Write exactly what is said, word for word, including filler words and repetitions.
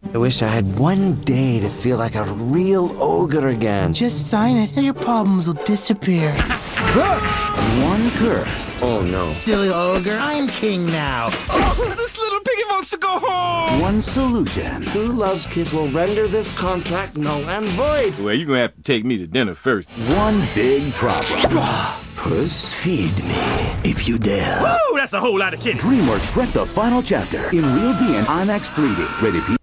I wish I had one day to feel like a real ogre again. Just sign it and your problems will disappear. One curse. Oh no. Silly ogre, I'm king now. Oh, this little piggy wants to go home. One solution. True Love's kiss will render this contract null and void. Well, you're gonna have to take me to dinner first. One big problem. Puss? Feed me if you dare. Woo, that's a whole lot of kidding. DreamWorks Shrek the Final Chapter in Real D and IMAX three D. Rated P.